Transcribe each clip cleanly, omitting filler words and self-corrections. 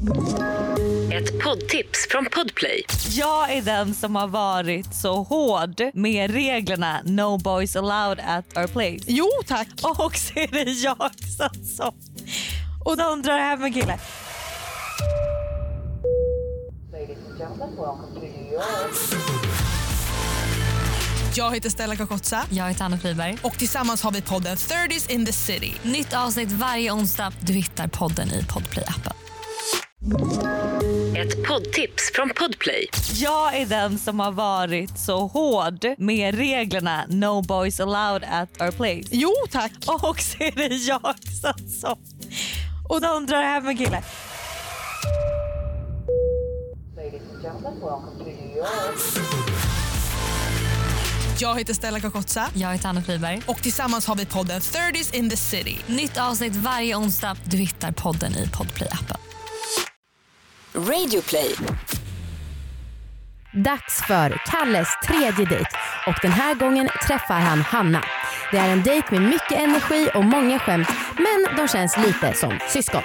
Ett poddtips från Podplay. Jag är den som har varit så hård med reglerna No boys allowed at our place. Jo, tack. Och så är det jag som och de drar hem en kille. Jag heter Stella Kakotsa. Jag heter Anna Friberg. Och tillsammans har vi podden 30s in the city. Nytt avsnitt varje onsdag. Du hittar podden i Podplay-appen. Ett poddtips från Podplay. Jag är den som har varit så hård med reglerna No boys allowed at our place. Jo, tack. Och så är det jag som och de drar hem en kille. Jag heter Stella Kakotsa. Jag heter Anna Friberg. Och tillsammans har vi podden 30s in the city. Nytt avsnitt varje onsdag. Du hittar podden i Podplay-appen. Radioplay. Dags för Kalles tredje dejt och den här gången träffar han Hanna. Det är en dejt med mycket energi och många skämt, men de känns lite som syskon.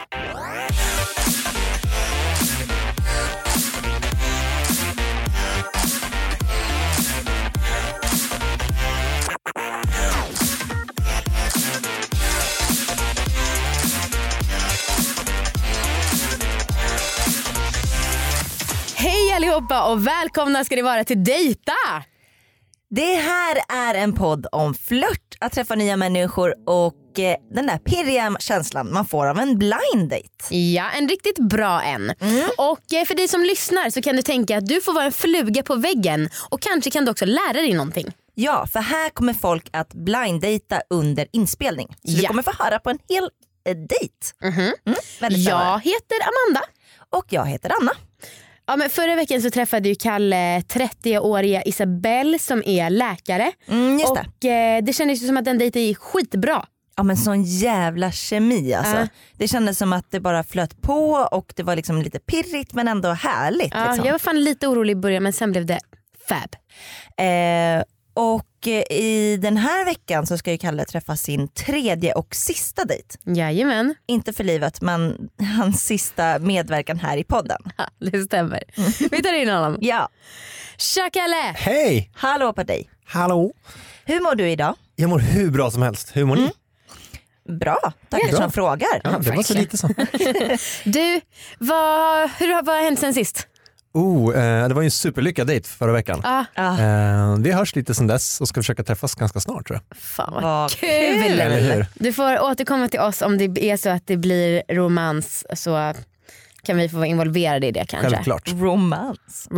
Hej allihopa och välkomna ska ni vara till Dejta! Det här är en podd om flört, att träffa nya människor och den där pirriga känslan man får av en blind date. Ja, en riktigt bra en. Och för dig som lyssnar så kan du tänka att du får vara en fluga på väggen och kanske kan du också lära dig någonting. Ja, för här kommer folk att blind-dejta under inspelning. Så du kommer få höra på en hel dejt. Jag heter Amanda. Och jag heter Anna. Ja, men förra veckan så träffade ju Kalle 30-åriga Isabelle som är läkare. Just och det kändes ju som att den dejten gick skitbra. Ja, men sån jävla kemi alltså. Det kändes som att det bara flöt på och det var liksom lite pirrigt men ändå härligt. Liksom. Jag var fan lite orolig i början men sen blev det fab. Och i den här veckan så ska ju Kalle träffa sin tredje och sista dejt. Jajamän. Inte för livet men hans sista medverkan här i podden. Ja, det stämmer. Vi tar in honom. Ja. Tja Kalle! Hej! Hallå på dig. Hallå! Hur mår du idag? Jag mår hur bra som helst. Hur mår ni? Bra, tackar som frågar. Ja, det var så lite så. Du, vad har hänt sen sist? Det var ju en superlyckad dejt förra veckan. Vi hörs lite sen dess och ska försöka träffas ganska snart tror jag. Fan vad kul! Eller hur? Du får återkomma till oss om det är så att det blir romans, så kan vi få vara involverade i det kanske. Självklart. Romance.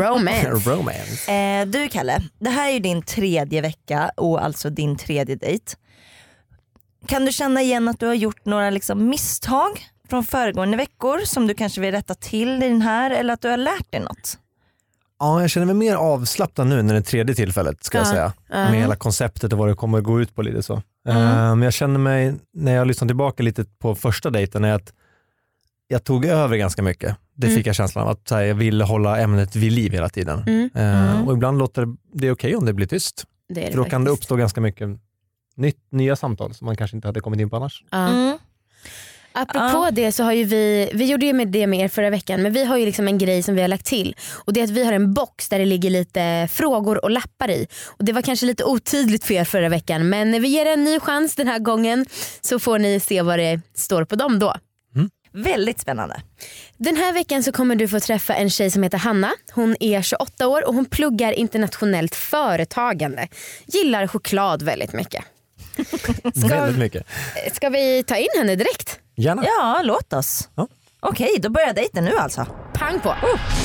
Du Kalle, det här är ju din tredje vecka och alltså din tredje dejt. Kan du känna igen att du har gjort några liksom misstag från föregående veckor som du kanske vill rätta till i den här, eller att du har lärt dig något? Ja, jag känner mig mer avslappnad nu när det tredje tillfället ska jag säga. Med hela konceptet och vad det kommer att gå ut på lite så. Men jag känner mig, när jag lyssnar tillbaka lite på första dejten, är att jag tog över ganska mycket. Det fick jag känslan av att jag ville hålla ämnet vid liv hela tiden. Och ibland låter det okej om det blir tyst. För då kan det uppstå ganska mycket nya samtal som man kanske inte hade kommit in på annars. Apropå det så har ju vi gjorde ju med det med er förra veckan, men vi har ju liksom en grej som vi har lagt till, och det är att vi har en box där det ligger lite frågor och lappar i, och det var kanske lite otydligt för er förra veckan, men vi ger en ny chans den här gången så får ni se vad det står på dem då. Väldigt spännande. Den här veckan så kommer du få träffa en tjej som heter Hanna. Hon är 28 år och hon pluggar internationellt företagande. Gillar choklad väldigt mycket. Väldigt mycket. Ska vi ta in henne direkt? Gärna. Ja, låt oss. Ja. Okej, då börjar dejten nu alltså. Pang på.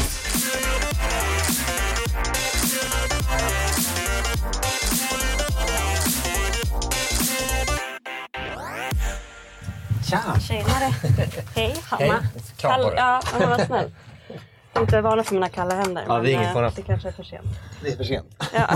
Tja! Tjenare. Hej, Hanna. Hej. Ja, vad snäll. Jag är inte vana för mina kalla händer. Ja, det är inget men det kanske är för sent. Det är för sent. Ja.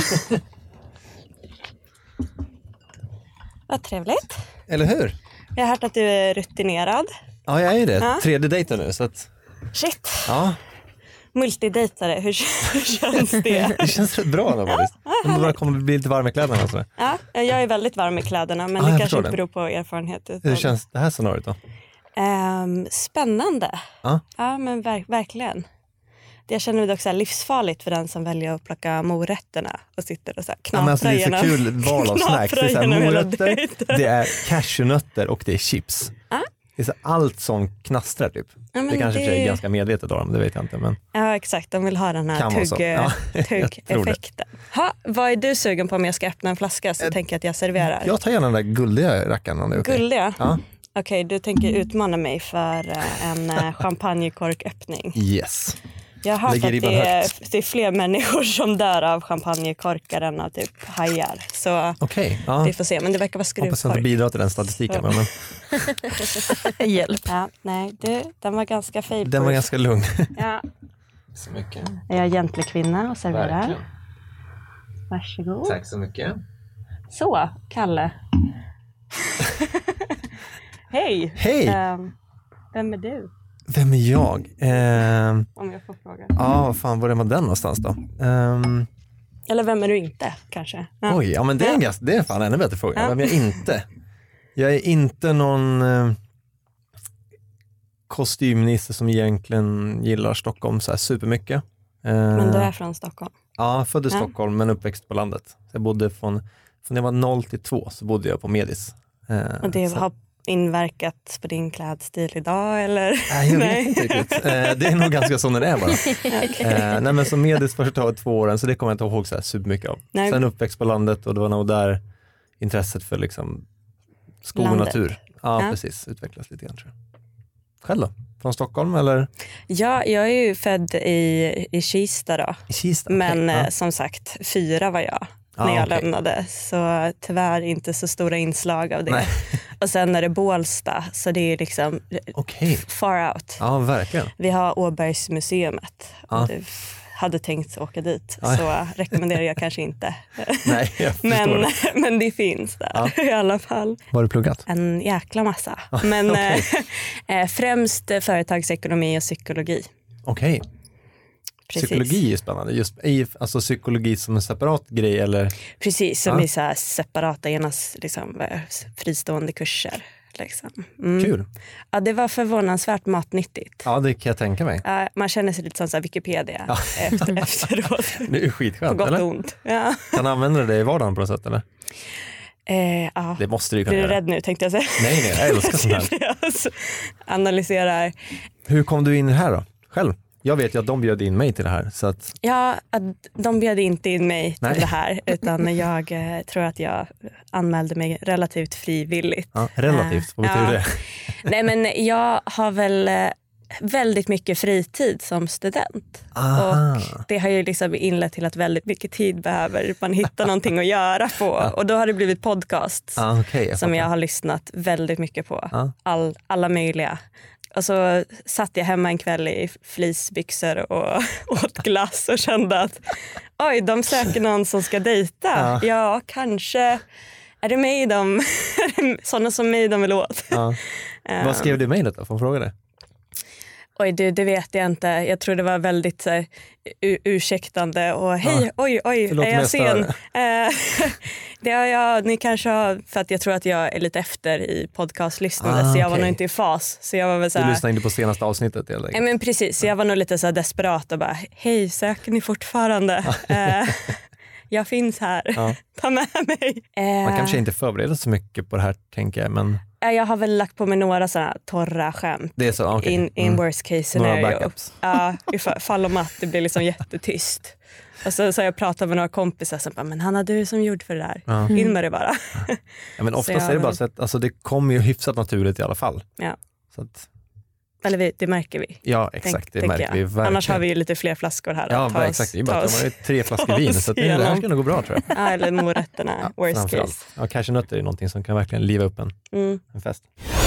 Vad trevligt. Eller hur? Jag har hört att du är rutinerad. Ja, jag är ju det. Ja. Tredje dejten nu. Så att, Shit. ja. Multidejtare, hur känns det? Det känns rätt bra då, faktiskt. Man bara kommer bli lite varm i kläderna och sådär. Ja, jag är väldigt varm i kläderna, men Ja, det jag kanske förstår inte det. beror på erfarenhet. Hur känns det här scenariot då? Spännande. Ja men verkligen. Jag känner mig dock så här livsfarligt för den som väljer att plocka morötterna och sitter och så här knaprar det är så kul val av snacks. Det är så här morötter, det är cashewnötter och det är chips. Det är så allt som knastrar typ. Det kanske är ganska medvetet av dem, det vet jag inte. Men... Ja exakt, de vill ha den här tugg-effekten. Vad är du sugen på om jag ska öppna en flaska så tänker jag att jag serverar? Jag tar gärna den där guldiga rackaren om det är okej. Guldiga? Ja. Okej, du tänker utmana mig för en champagnekorköppning. Yes. Jag har hört att det är fler människor som dör av champagnekorkar än av typ hajar. Så vi får se, men det verkar vara skruvkork. Hoppas jag inte bidrar till den statistiken. Men... Hjälp. Ja, nej, den var ganska fejk. Den var ganska lugn. Ja. Så mycket. Är jag egentlig kvinna och serverar? Verkligen. Varsågod. Tack så mycket. Så, Kalle. Hej. Hej. Vem är du? Vem är jag? Om jag får fråga. Ja, fan, var är man den någonstans då? Eller vem är du inte, kanske? Ja. Oj, ja men det är fan en ännu bättre fråga. Ja. Vem är jag inte? Jag är inte någon kostymnisse som egentligen gillar Stockholm så här supermycket. Men du är från Stockholm? Ja, född i Stockholm men uppväxt på landet. Så jag bodde från jag var 0 till 2 så bodde jag på Medis. Och det har inverkat på din klädstil idag eller? Nej, jag vet inte riktigt. Det är nog ganska så när det är bara. Nej men som Medis första 2 åren så det kommer jag inte ihåg så här supermycket av. Nej. Sen uppväxt på landet och det var nog där intresset för liksom skog och natur. Ja, precis. Utvecklas lite grann tror jag. Själv då? Från Stockholm eller? Ja, jag är ju född i Kista då. I Kista? Men som sagt, 4 var jag när jag lämnade. Så tyvärr inte så stora inslag av det. Nej. Och sen är det Bålsta, så det är liksom far out. Ja, verkligen. Vi har Åbergsmuseet. Om du hade tänkt åka dit så rekommenderar jag kanske inte. Nej, jag förstår det. Men det finns där i alla fall. Vad har du pluggat? En jäkla massa. Men främst företagsekonomi och psykologi. Okej. Psykologi är spännande. Just alltså psykologi som en separat grej eller? Precis, som är så här separata liksom, fristående kurser. Liksom. Kul. Ja, det var förvånansvärt matnyttigt. Ja, det kan jag tänka mig. Man känner sig lite som så här Wikipedia efteråt. Det är skitskönt, gott eller? och ont. Ja. Kan du använda det i vardagen på något sätt, eller? Ja. Det måste du kunna göra. Blir du rädd nu, tänkte jag säga. Nej, jag älskar sånt här. Analyserar. Hur kom du in här då? Själv? Jag vet ju att de bjöd in mig till det här. Så att... Ja, de bjöd inte in mig till det här. Utan jag tror att jag anmälde mig relativt frivilligt. Ja, relativt, vad betyder det? Nej, men jag har väl väldigt mycket fritid som student. Aha. Och det har ju liksom inlett till att väldigt mycket tid behöver man hitta någonting att göra på. Och då har det blivit podcasts som jag har lyssnat väldigt mycket på. Alla möjliga. Och så satt jag hemma en kväll i fleecebyxor och åt glass och kände att oj, de söker någon som ska dejta. Ja, kanske är det mig sådana som mig de vill åt. Vad skrev du i mejlet då? Får jag fråga det? Oj, det vet jag inte. Jag tror det var väldigt så här, ursäktande och hej, oj, förlåt, är jag sen? Det har jag, ni kanske har, för att jag tror att jag är lite efter i podcastlyssnandet så jag var nog inte i fas. Så jag var väl så här, du lyssnade inte på senaste avsnittet helt enkelt. Men precis, så jag var nog lite så här desperat och bara, hej, söker ni fortfarande? Jag finns här, ta med mig. Man kanske inte förbereder så mycket på det här, tänker jag, men... Jag har väl lagt på mig några sådana torra skämt. Det är så, in worst case scenario. Några backups. Ifall om att det blir liksom jättetyst. Och så har jag pratat med några kompisar som bara, men Hanna, du är som gjord för det där. In med det bara. Ja, men oftast är det bara så att alltså, det kommer ju hyfsat naturligt i alla fall. Ja. Så att... Eller det märker vi. Ja, exakt. Det märker vi verkligen. Annars har vi ju lite fler flaskor här. Ja, exakt. Det är bara 3 flaskor vin. Så det här ska nog gå bra, tror jag. Ja, eller morötterna. Worst case. Ja, cashewnötter är någonting som kan verkligen liva upp en fest.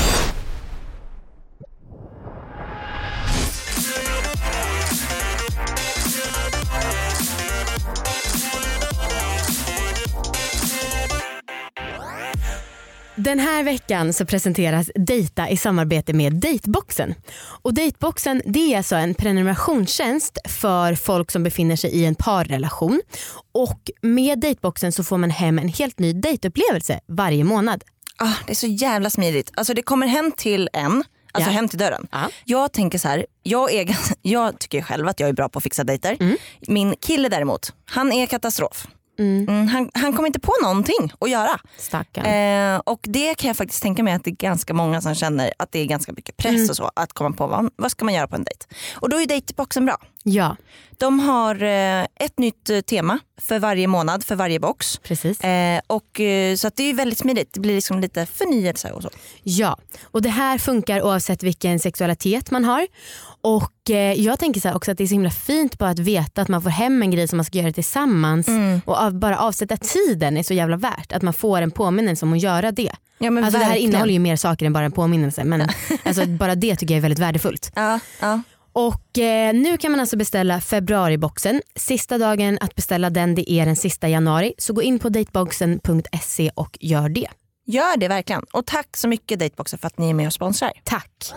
Den här veckan så presenteras Dejta i samarbete med Dateboxen. Och Dateboxen, det är alltså en prenumerationstjänst för folk som befinner sig i en parrelation. Och med Dateboxen så får man hem en helt ny dejtupplevelse varje månad. Det är så jävla smidigt. Alltså det kommer hem till en, Alltså hem till dörren. Jag tänker så här, jag tycker själv att jag är bra på att fixa dejter. Min kille däremot, han är katastrof. Han kommer inte på någonting att göra. Och det kan jag faktiskt tänka mig att det är ganska många som känner att det är ganska mycket press och så att komma på vad ska man göra på en dejt. Och då är Dateboxen bra. Ja. De har ett nytt tema för varje månad, för varje box. Precis. Och så att det är väldigt smidigt. Det blir liksom lite förnyelse och så. Ja, och det här funkar oavsett vilken sexualitet man har. Och jag tänker så här också att det är så himla fint på att veta att man får hem en grej som man ska göra tillsammans. Och bara avsätta tiden är så jävla värt. Att man får en påminnelse om att göra det. Ja, men alltså det här innehåller ju mer saker än bara en påminnelse. Men alltså, bara det tycker jag är väldigt värdefullt. Ja. Och nu kan man alltså beställa februariboxen. Sista dagen att beställa den, det är den sista januari. Så gå in på dateboxen.se och gör det. Gör det verkligen. Och tack så mycket Dateboxen för att ni är med och sponsrar. Tack.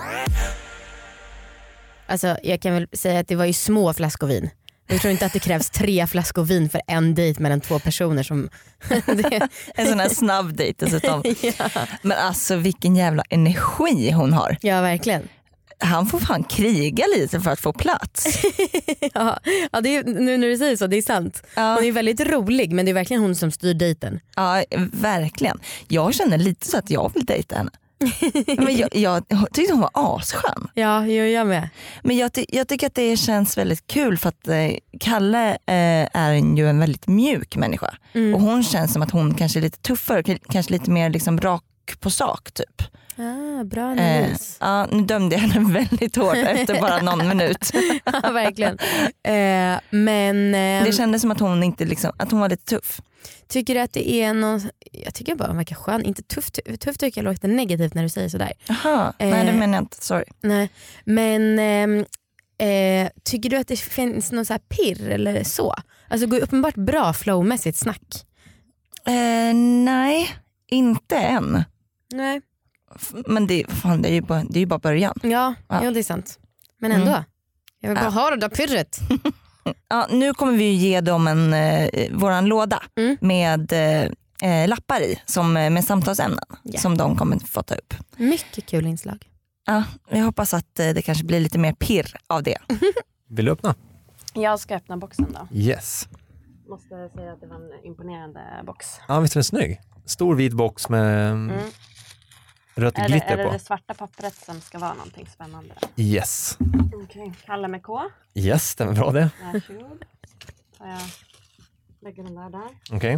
Alltså jag kan väl säga att det var ju små flaskor vin. Jag tror inte att det krävs 3 flaskor vin för en dejt mellan 2 personer som en sån här snabb dejt dessutom. Men alltså vilken jävla energi hon har. Ja, verkligen. Han får fan kriga lite för att få plats. Ja, det är, nu när du säger så, det är sant. Ja. Hon är väldigt rolig, men det är verkligen hon som styr dejten. Ja, verkligen. Jag känner lite så att jag vill dejta henne. Men jag tyckte hon var asskön. Ja, jag med. Men jag tycker att det känns väldigt kul för att Kalle är ju en väldigt mjuk människa. Och hon känns som att hon kanske är lite tuffare, kanske lite mer liksom rak på sak typ. Bra analys. Nu dömde jag henne väldigt hårt efter bara någon minut. Ja, verkligen. Men det kändes som att hon inte liksom, att hon var lite tuff. Tycker du att det är någon, jag tycker bara hon verkar skön, inte tuff tycker jag låter negativt när du säger sådär. Jaha, nej det menar jag inte, sorry. Nej, men tycker du att det finns någon så här pirr eller så? Alltså går uppenbart bra flowmässigt snack? Nej, inte än. Nej. Men det är ju bara början. Ja, det är sant. Men ändå, jag vill bara ha det där pirret. Ja, nu kommer vi ge dem våran låda med lappar i med samtalsämnen som de kommer få ta upp. Mycket kul inslag. Ja, jag hoppas att det kanske blir lite mer pirr av det. Vill du öppna? Jag ska öppna boxen då. Yes. Måste säga att det var en imponerande box. Ja, visst är den snygg. Stor vit box med rött glitter på. Är det svarta pappret som ska vara någonting spännande? Yes. Okej. Kalle med K. Yes, det var bra det. Varsågod. Jag lägger den där. Okej.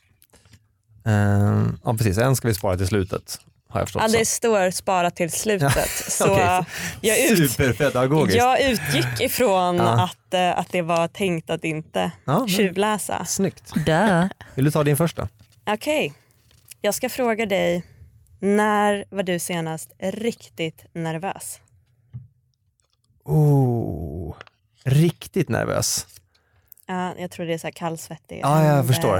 Ja, precis. En ska vi spara till slutet. Har jag förstått. Ja, det står spara till slutet. Så okay. Superpedagogiskt. Jag utgick ifrån att det var tänkt att inte tjuvläsa. Snyggt. Vill du ta din första? Okej. Jag ska fråga dig, när var du senast riktigt nervös? Riktigt nervös? Ja, jag tror det är så här kallsvettig. Ja, jag förstår.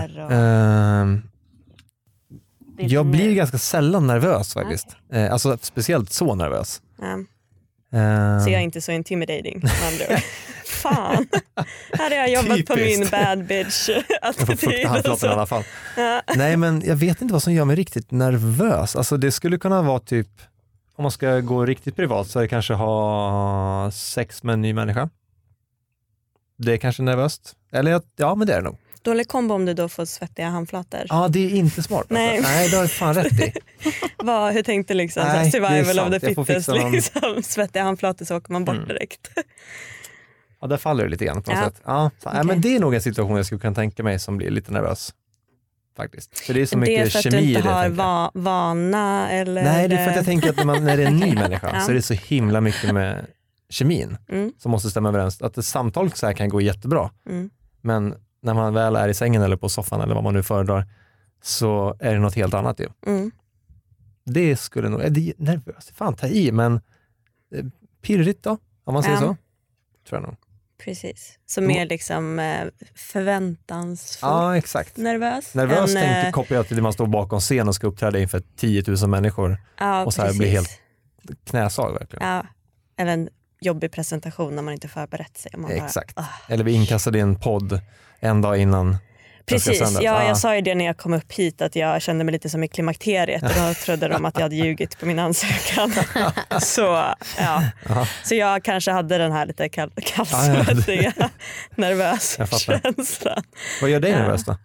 Jag blir ganska sällan nervös faktiskt. Okay. Alltså speciellt så nervös. Så jag är inte så intimidating. Fan. Här har jag jobbat på min bad bitch attityd. Jag får fukta handflatan i alla fall. Nej, men jag vet inte vad som gör mig riktigt nervös. Alltså det skulle kunna vara typ, om man ska gå riktigt privat så är det kanske ha sex med en ny människa. Det är kanske nervöst. Eller ja, men det är det nog. Dålig kombo om du då får svettiga handflator. Ja, det är inte smart. Nej, det har du fan rätt i. Hur tänkte liksom? Nej, survival of the fittest. Liksom, svettiga handflator så åker man bort direkt. Ja, där faller det lite grann på något sätt. Ja, okay. Men det är nog en situation jag skulle kunna tänka mig som blir lite nervös. Faktiskt. För det är så mycket kemi i det. Det är för att du inte har vana eller? Nej, det är för att jag tänker att när det är en ny människa så är det så himla mycket med kemin som måste stämma överens. Att ett samtal så här kan gå jättebra. Men när man väl är i sängen eller på soffan eller vad man nu föredrar så är det något helt annat ju. Det skulle nog, det är nervöst, fan ta i, men pirrigt då, om man säger så. Tror jag nog. Precis, så mer liksom förväntansfull. Ja, exakt. Nervös tänker kopplar jag till det man står bakom scen och ska uppträda inför 10 000 människor. Ja, och så här blir helt knäsag verkligen. Ja, eller en jobbig presentation när man inte förberett sig. Man exakt. Bara, eller vi inkastade i en podd en dag innan Precis, jag sa ju det när jag kom upp hit att jag kände mig lite som i klimakteriet och då trodde de att jag hade ljugit på min ansökan. Så jag kanske hade den här lite kallsvettiga, nervös känslan. Vad gör dig nervös då?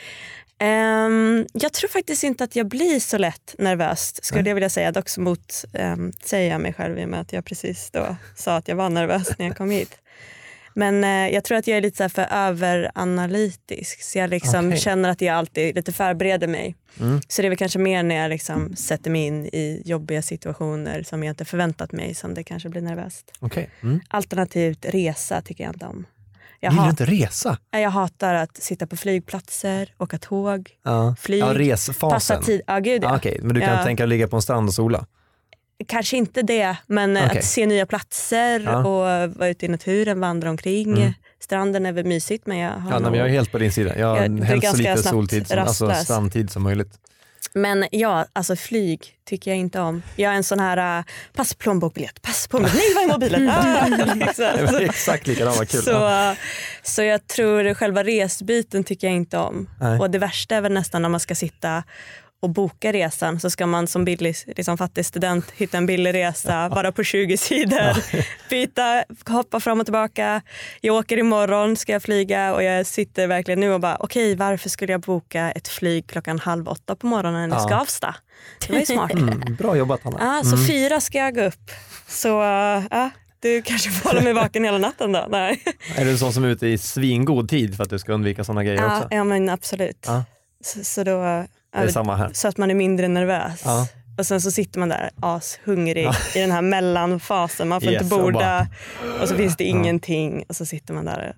Jag tror faktiskt inte att jag blir så lätt nervös, skulle jag vilja säga. Dock säger jag mig själv i och med att jag precis då sa att jag var nervös när jag kom hit. Men jag tror att jag är lite så här för överanalytisk. Så jag liksom känner att jag alltid lite förbereder mig. Så det är väl kanske mer när jag liksom sätter mig in i jobbiga situationer som jag inte förväntat mig som det kanske blir nervöst. Alternativt resa tycker jag inte om. Vill du inte resa? Jag hatar att sitta på flygplatser, åka tåg, flyg. Resfasen. Passa tid. Gud, ja. Okej, men du kan tänka att ligga på en strand och sola? Kanske inte det, men att se nya platser och vara ute i naturen, vandra omkring. Stranden är väl mysigt, men jag har jag är helt på din sida. Jag har helst så lite soltid, alltså strandtid som möjligt. Men alltså flyg tycker jag inte om. Jag är en sån här pass plånbokbiljett, pass på mig, nej vad är mobilen? Det var exakt likadant, vad kul. Så jag tror själva resbiten tycker jag inte om. Nej. Och det värsta är väl nästan när man ska sitta och boka resan, så ska man som billig, liksom fattig student hitta en billig resa, vara på 20 sidor, byta, hoppa fram och tillbaka. Jag åker imorgon, ska jag flyga och jag sitter verkligen nu och bara okej, varför skulle jag boka ett flyg 7:30 på morgonen i Skavsta? Det var ju smart. Bra jobbat, Hanna. Så 4 ska jag gå upp. Så du kanske får hålla mig vaken hela natten då. Nej. Är du en sån som är ute i svingod tid för att du ska undvika sådana grejer också? Ja, men absolut. Så då det är samma här. Så att man är mindre nervös. Och sen så sitter man där ashungrig i den här mellanfasen. Man får inte borda och så finns det ingenting och så sitter man där.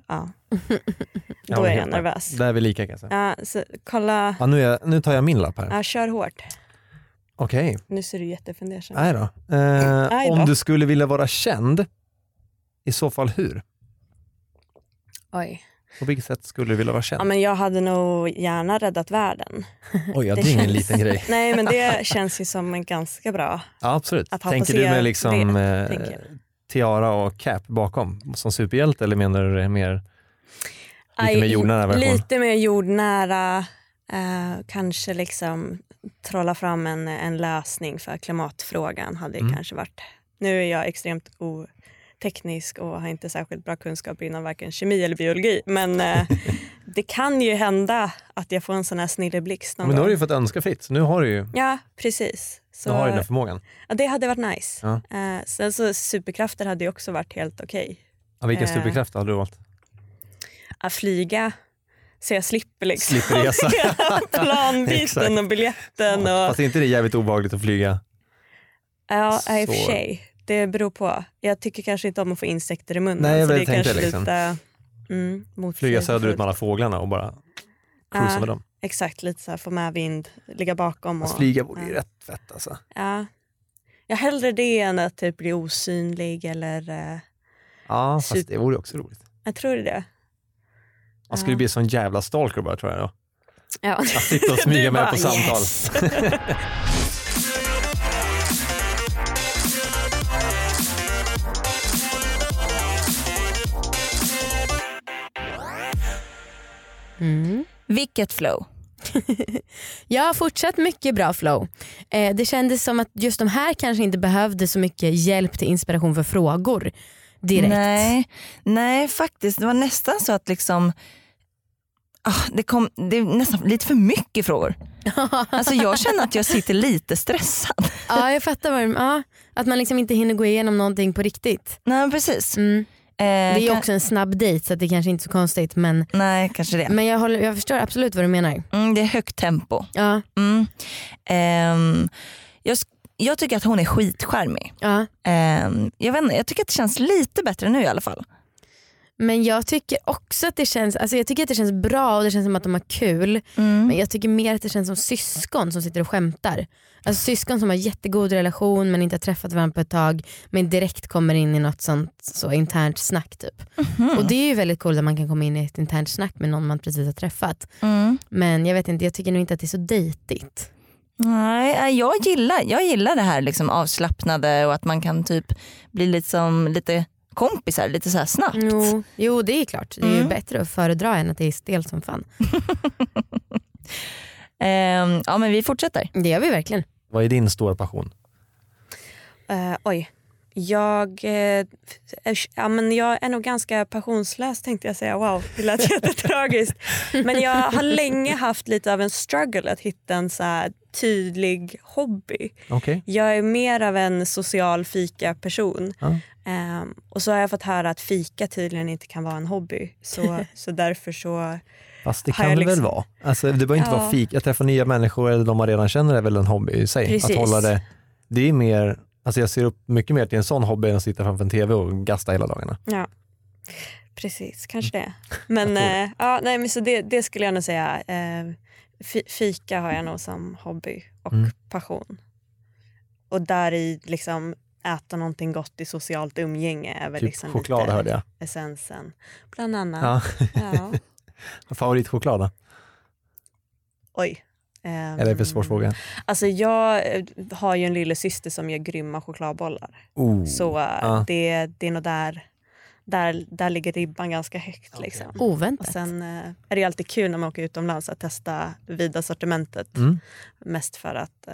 Då är jag nervös. Där är vi lika, kan jag säga. Så kolla. Nu tar jag min lapp här. Kör hårt. Okej. Nu ser du jättefundersam. Nej då. Om du skulle vilja vara känd, i så fall hur? Oj. På vilket sätt skulle du vilja vara känd? Ja, men jag hade nog gärna räddat världen. Oj, det är ingen liten grej. Nej, men det känns ju som en ganska bra. Ja, absolut. Tänker du med liksom tiara och cap bakom som superhjälte, eller menar du det mer lite mer jordnära version? Lite mer jordnära. Kanske liksom trolla fram en lösning för klimatfrågan hade kanske varit. Nu är jag extremt teknisk och har inte särskilt bra kunskap inom varken kemi eller biologi. Men det kan ju hända att jag får en sån här snilleblixt någon gång. Men nu har du ju fått önska fritt. Nu har du ju... Ja, precis. Så, du har ju den förmågan. Ja, det hade varit nice. Sen så superkrafter hade ju också varit helt okej. Ja, vilken superkraft hade du valt? Att flyga. Så jag slipper liksom. Slipper resa. Planbiten och biljetten. Och... Fast inte det är jävligt obehagligt att flyga? Ja, i och för sig. Det beror på. Jag tycker kanske inte om att få insekter i munnen. Nej, jag så det är tänkte kanske liksom. Lite flyga söderut med alla fåglarna och bara cruisa med dem. Exakt, lite så här, få med vind, ligga bakom. Och flyga vore ju rätt fett alltså. Ja. Jag hellre det än att typ bli osynlig eller... Ja, fast det vore också roligt. Jag tror det. Man skulle bli sån jävla stalker bara, tror jag då. Ja. Att sitta och smyga med på samtal. Vilket flow. Jag har fortsatt mycket bra flow. Det kändes som att just de här kanske inte behövde så mycket hjälp till inspiration för frågor direkt. Nej faktiskt. Det var nästan så att liksom det är nästan lite för mycket frågor. Alltså jag känner att jag sitter lite stressad. Ja, jag fattar att man liksom inte hinner gå igenom någonting på riktigt. Nej, precis. Det är också en snabb dejt så det kanske inte är så konstigt, men nej, kanske det. Men jag förstår absolut vad du menar. Det är högt tempo. Ja. Jag tycker att hon är skitskärmig. Ja. Jag tycker att det känns lite bättre nu i alla fall. Men jag tycker också att det känns, alltså jag tycker att det känns bra och det känns som att de har kul. Men jag tycker mer att det känns som syskon som sitter och skämtar. Alltså syskon som har jättegod relation men inte har träffat varandra på ett tag, men direkt kommer in i något sånt så internt snack typ. Och det är ju väldigt coolt att man kan komma in i ett internt snack med någon man precis har träffat. Men jag vet inte, jag tycker nog inte att det är så dejtigt. Nej, jag gillar det här liksom avslappnade och att man kan typ bli lite kompisar lite så här snabbt. Jo, det är klart. Det är ju bättre att föredra än att det är stelt som fan. Ja, men vi fortsätter. Det gör vi verkligen. Vad är din stora passion? Jag är nog ganska passionslös, tänkte jag säga. Wow, det lät jättetragiskt. Men jag har länge haft lite av en struggle att hitta en så här tydlig hobby. Okay. Jag är mer av en social fika-person. Och så har jag fått höra att fika tydligen inte kan vara en hobby. Så därför så... Fast det kan det väl vara. Alltså, det behöver inte vara fika. Att träffa nya människor eller de man redan känner är väl en hobby i sig. Precis. Att hålla det är mer... Alltså jag ser upp mycket mer till en sån hobby än att sitta framför en tv och gasta hela dagarna. Ja, precis. Kanske det. Men, men så det skulle jag nog säga. Fika har jag nog som hobby och passion. Och där i liksom äta någonting gott i socialt umgänge är väl typ liksom choklad, lite hörde jag. Essensen. Bland annat. Ja. Favoritchoklad då? Oj. Är det för svår fråga? Alltså jag har ju en lilla syster som gör grymma chokladbollar. Så det är nog där ligger ribban ganska högt. Liksom. Oväntat. Och sen är det alltid kul när man åker utomlands att testa vida sortimentet. Mest för att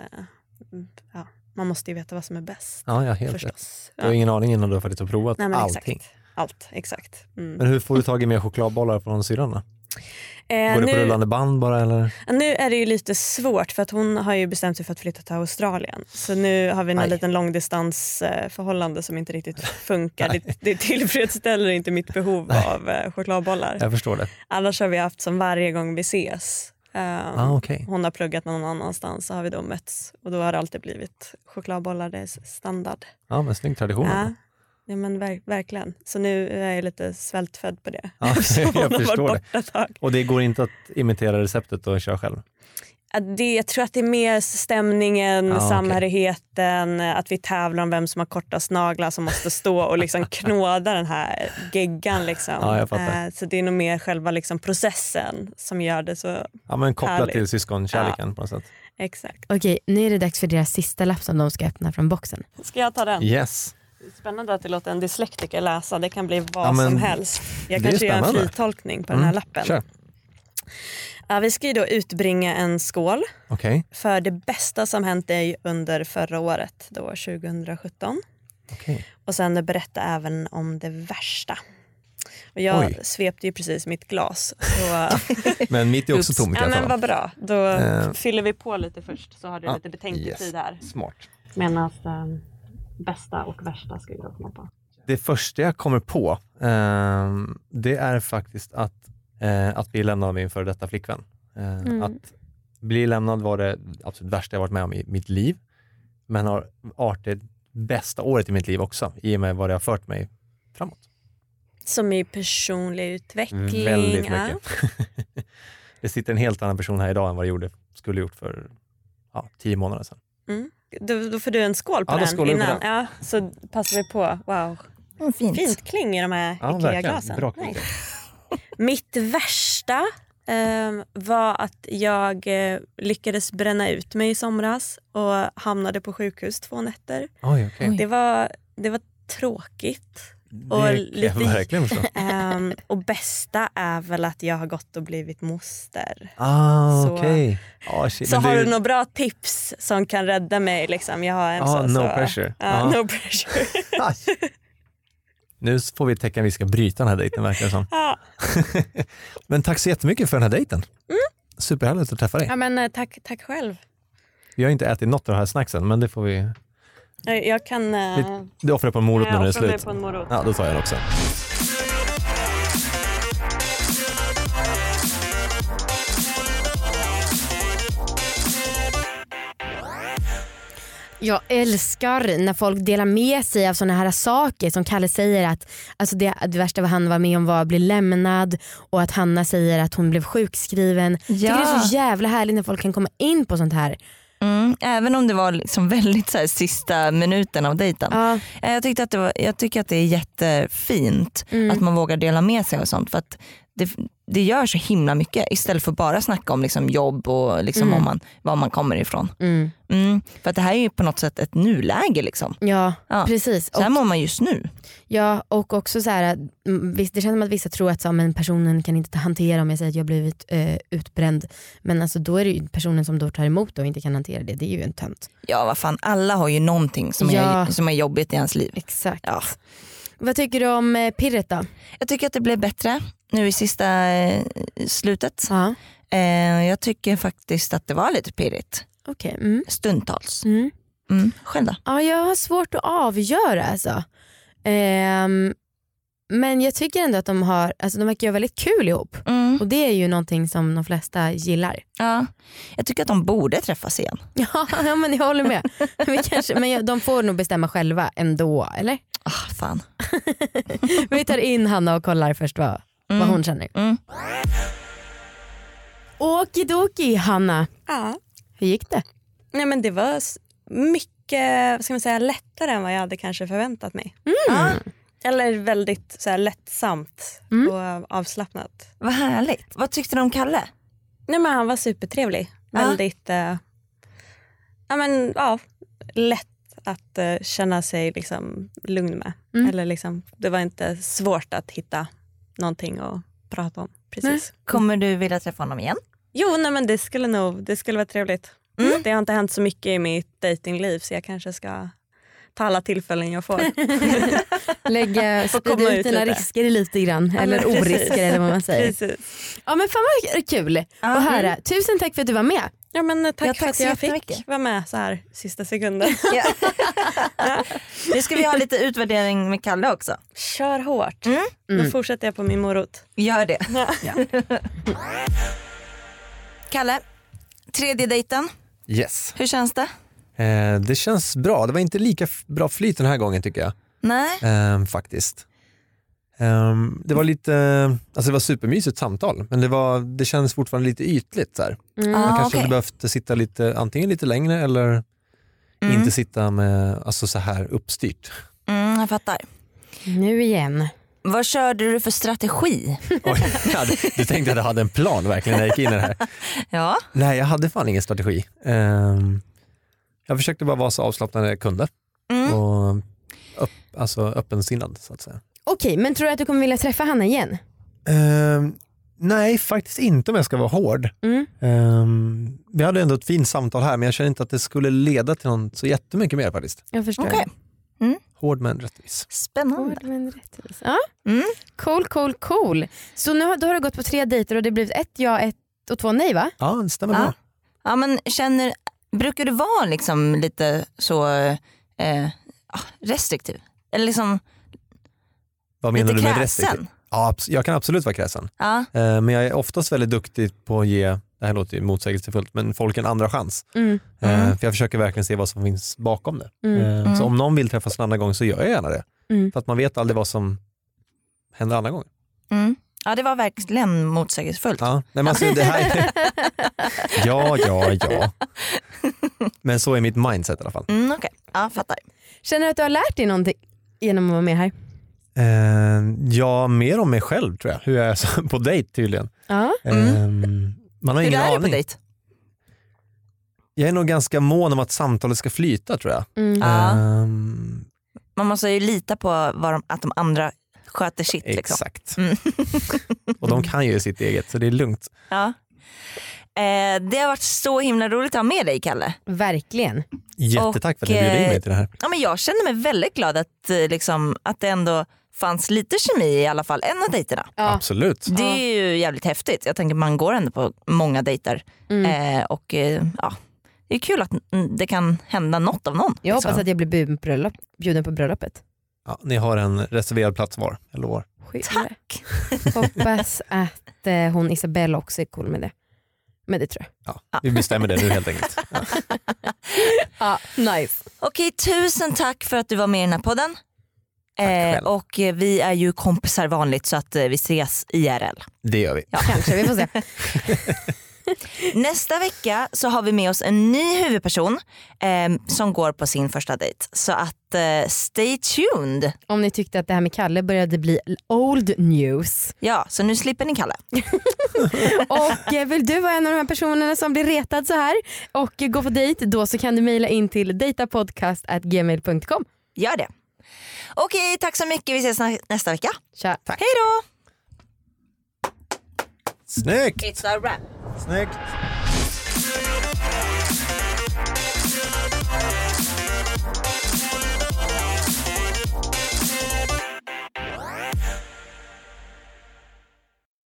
man måste ju veta vad som är bäst. Ja, helt förstås. Rätt. Du har ingen aning innan du har faktiskt provat allting. Exakt. Men hur får du tag i mer chokladbollar från syrran? Går det på rullande band bara eller? Nu är det ju lite svårt för att hon har ju bestämt sig för att flytta till Australien. Så nu har vi en liten långdistansförhållande som inte riktigt funkar. Det tillfredsställer inte mitt behov av chokladbollar. Jag förstår det. Annars har vi haft som varje gång vi ses. Okay. Hon har pluggat någon annanstans så har vi då mötts. Och då har det alltid blivit chokladbollar, det är standard. Ja, men snygg tradition. Ja, men verkligen. Så nu är jag lite svältfödd på det. Ja, jag förstår det. Och det går inte att imitera receptet och köra själv? Jag tror att det är mer stämningen, samhörigheten, att vi tävlar om vem som har kortast naglar som måste stå och liksom knåda den här geggan. Liksom. Ja, jag fattar. Så det är nog mer själva liksom processen som gör det så men kopplat härligt. Till syskonkärleken på något sätt. Exakt. Okej, nu är det dags för deras sista lapp som de ska öppna från boxen. Ska jag ta den? Yes. Spännande att det låter en dyslektiker läsa. Det kan bli vad som helst. Jag kanske gör en fritolkning på den här lappen. Sure. Vi ska ju då utbringa en skål för det bästa som hänt dig under förra året, då 2017. Och sen berätta även om det värsta. Och jag svepte ju precis mitt glas. Så... men mitt är också tomt. Ja, men vad bra. Då fyller vi på lite först så har du lite betänketid här. Smart. Medan bästa och värsta ska vi då komma på. Det första jag kommer på det är faktiskt att bli lämnad av min före detta flickvän. Att bli lämnad var det absolut värsta jag varit med om i mitt liv. Men har varit det bästa året i mitt liv också. I och med vad det har fört mig framåt. Som i personlig utveckling. Väldigt mycket. Det sitter en helt annan person här idag än vad jag skulle gjort för 10 månader sedan. Då får du en skål på den innan. Ja, så passar vi på. Wow. Fint kling i de här IKEA-glasen. Bra. Nice. Mitt värsta var att jag lyckades bränna ut mig i somras och hamnade på sjukhus 2 nätter. Det var tråkigt. Och verkligen så. Och bästa är väl att jag har gått och blivit moster. Så har du några bra tips som kan rädda mig liksom? Jag har en no pressure. No pressure. Nu får vi täcka att vi ska bryta den här dejten, verkar det som. Men tack så jättemycket för den här dejten. Superhärligt att träffa dig. Ja, men tack själv. Vi har inte ätit något av de här snacksen, men det får vi... Jag kan... Du offrar på en morot när det är slut. På en morot. Ja, då tar jag den också. Jag älskar när folk delar med sig av såna här saker som Kalle säger att alltså det värsta vad han var med om var att bli lämnad och att Hanna säger att hon blev sjukskriven. Jag tycker det är så jävla härligt när folk kan komma in på sånt här. Även om det var liksom väldigt så här, sista minuten av dejten. Jag tycker att det är jättefint att man vågar dela med sig och sånt. För att det gör så himla mycket istället för bara snacka om liksom jobb och liksom var man kommer ifrån. För att det här är ju på något sätt ett nuläge liksom. Ja, precis. Så här mår man just nu. Ja, och också så här, det känns som att vissa tror att men personen kan inte hantera om jag säger att jag blivit utbränd. Men alltså, då är det ju personen som då tar emot och inte kan hantera det. Det är ju en tönt. Ja, vad fan, alla har ju någonting som är jobbigt i ens liv. Exakt. Ja. Vad tycker du om pirret då? Jag tycker att det blev bättre nu i sista slutet. Jag tycker faktiskt att det var lite pirrigt. Okay. Stundtals. Själv då? Ja, jag har svårt att avgöra alltså. Men jag tycker ändå att de verkar göra väldigt kul ihop. Och det är ju någonting som de flesta gillar. Ja, jag tycker att de borde träffas igen. Ja, men jag håller med. Men de får nog bestämma själva ändå, eller? Fan. Vi tar in Hanna och kollar först vad hon känner. Okidoki, Hanna. Ja. Hur gick det? Nej, men det var mycket, vad ska man säga, lättare än vad jag hade kanske förväntat mig. Eller väldigt så här, lättsamt och avslappnat. Vad härligt. Vad tyckte du om Kalle? Nej, men han var supertrevlig. Väldigt lätt att känna sig liksom lugn med. Eller liksom, det var inte svårt att hitta någonting att prata om. Precis. Kommer du vilja träffa honom igen? Jo, nej, men det skulle vara trevligt. Det har inte hänt så mycket i mitt datingliv, så jag kanske ska ta alla tillfällen jag får. Sprida ut dina risker lite grann. Eller orisker eller vad man säger. Precis. Ja, men fan vad kul att höra. Tusen tack för att du var med. Ja, men tack för att jag fick vara med så här sista sekunden. Nu ska vi ha lite utvärdering med Kalle också. Kör hårt. Då fortsätter jag på min morot. Gör det. Kalle, 3:e dejten. Yes. Hur känns det? Det känns bra. Det var inte lika bra flyt den här gången tycker jag. Nej. Faktiskt. Det var lite, alltså det var supermysigt samtal, men det kändes fortfarande lite ytligt så här. Man kanske hade behövt sitta antingen lite längre eller inte sitta med så här uppstyrt. Jag fattar. Nu igen. Vad körde du för strategi? Oj, du tänkte att jag hade en plan verkligen när jag gick in i det här. Ja. Nej, jag hade fan ingen strategi. Jag försökte bara vara så avslappnad jag kunde. Och öppensinnad så att säga. Okej, men tror du att du kommer vilja träffa Hanna igen? Nej, faktiskt inte om jag ska vara hård. Vi hade ändå ett fint samtal här, men jag känner inte att det skulle leda till något så jättemycket mer faktiskt. Jag förstår. Okay. Hård men rättvis. Spännande. Hård men rättvis. Ja. Cool. Så nu har du gått på 3 dejter och det blev 1 ja, 1 och 2 nej, va? Ja, det stämmer bra. Ja, men brukar du vara liksom lite så restriktiv? Eller liksom vad menar lite du med kräsen? restriktiv? Ja, jag kan absolut vara kräsen. Ja. Men jag är oftast väldigt duktig på att ge, det här låter ju motsägelsefullt, men folk en andra chans. För jag försöker verkligen se vad som finns bakom det. Så om någon vill träffas en annan gång så gör jag gärna det. För att man vet aldrig vad som händer andra gånger. Ja, det var verkligen motsägelsefullt. Ja, nej, men alltså, det här ja. Men så är mitt mindset i alla fall. Okej. Ja, fattar. Känner du att du har lärt dig någonting genom att vara med här? Ja, mer om mig själv tror jag. Hur jag är på dejt tydligen. Man har ingen aning. På dejt? Jag är nog ganska mån om att samtalet ska flyta tror jag. Man måste ju lita på att de andra sköter sitt. Exakt. Och de kan ju sitt eget så det är lugnt. Ja. Det har varit så himla roligt att ha med dig, Kalle. Verkligen. Jättetack för att du bjöd in mig till det här. Ja, men jag känner mig väldigt glad att det ändå fanns lite kemi i alla fall en av dejterna. Ja. Absolut. Det är ju jävligt häftigt. Jag tänker man går ändå på många dejter. Det är kul att det kan hända något av någon. Jag hoppas att jag blir bjuden på bröllopet. Ja, ni har en reserverad plats var, jag lovar. Tack. Hoppas att hon Isabelle också är cool med det. Men det tror jag. Ja, vi bestämmer det nu helt enkelt. Nice. Okej, tusen tack för att du var med i den här podden. Och vi är ju kompisar vanligt så att vi ses IRL. Det gör vi. Ja, kanske, vi får se. Nästa vecka så har vi med oss en ny huvudperson som går på sin första dejt. Så att stay tuned. Om ni tyckte att det här med Kalle började bli old news. Ja, så nu slipper ni Kalle. Och vill du vara en av de här personerna som blir retad så här och gå på dejt, då så kan du mejla in till datapodcast@gmail.com. Gör det. Okej, tack så mycket. Vi ses nästa vecka. Tja. Hej då! Snyggt! It's a wrap. Snyggt!